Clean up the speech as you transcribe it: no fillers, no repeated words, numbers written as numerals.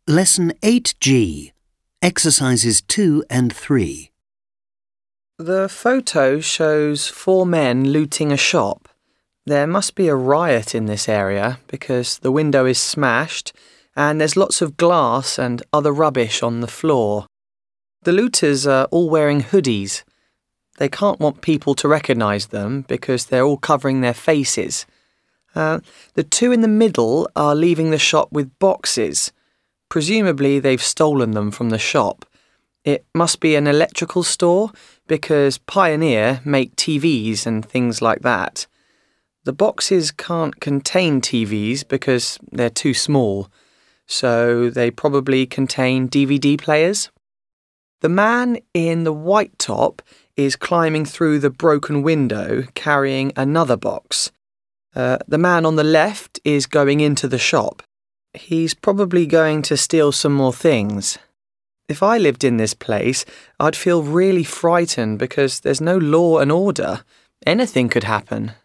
Lesson 8G, Exercises 2 and 3. The photo shows 4 men looting a shop. There must be a riot in this area because the window is smashed and there's lots of glass and other rubbish on the floor. The looters are all wearing hoodies. They can't want people to recognise them because they're all covering their faces. The 2 in the middle are leaving the shop with boxes. Presumably they've stolen them from the shop. It must be an electrical store because Pioneer make TVs and things like that. The boxes can't contain TVs because they're too small, so they probably contain DVD players. The man in the white top is climbing through the broken window carrying another box. The man on the left is going into the shop. He's probably going to steal some more things. If I lived in this place, I'd feel really frightened because there's no law and order. Anything could happen.